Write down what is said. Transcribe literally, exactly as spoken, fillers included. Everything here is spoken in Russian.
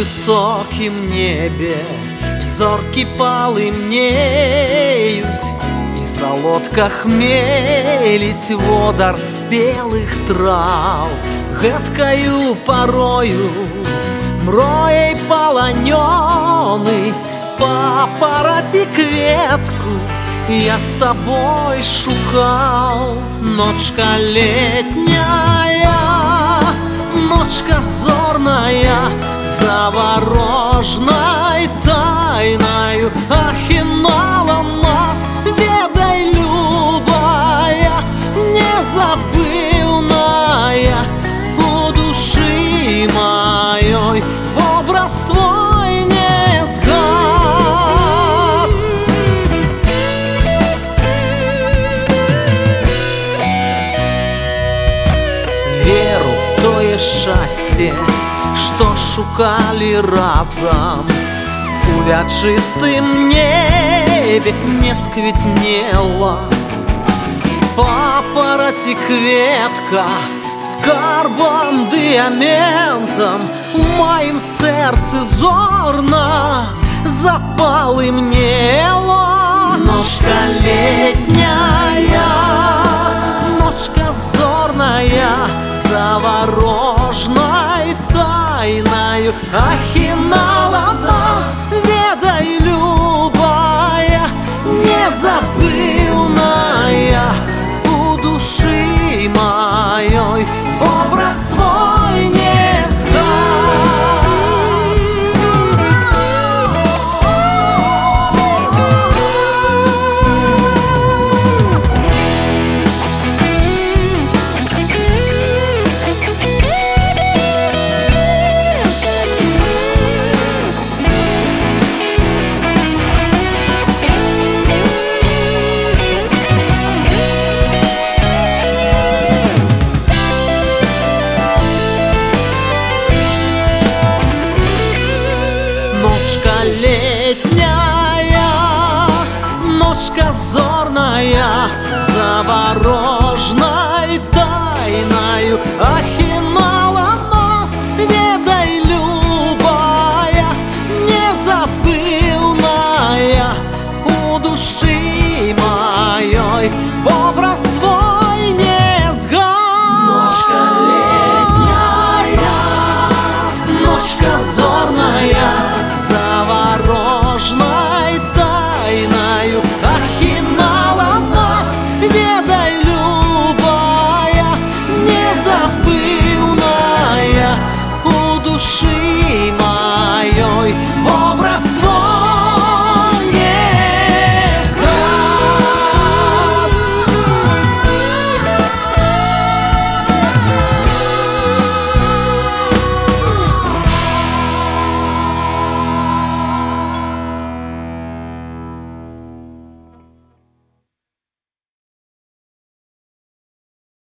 высокім небе зоркі палымнеюць, і салодка хмеліць водар спелых траў. Гэткаю парою мрояй паланёны папараці кветку я з табой шукаў. Ночка летняя, ночка зорная, заворожнай тайною ахінала нас. Ведай, любая, незабыўная, у души маёй образ твой не згас. Веру в тое шчасце, што шукалі разам, у вячыстым небе не сквітнела папараці кветка скарбам дыяментам. У маім сэрцы зорна запалымнела. Ночка летняя, ночка зорная, заворожнай тайною ахінала нас. Ведай, любая, незабыўная, у души маёй образ твой не згас. Ночка летняя, ночка зорная, заворожнай тайною ахінала нас. Ведай, любая, незабыўная, у души маёй образ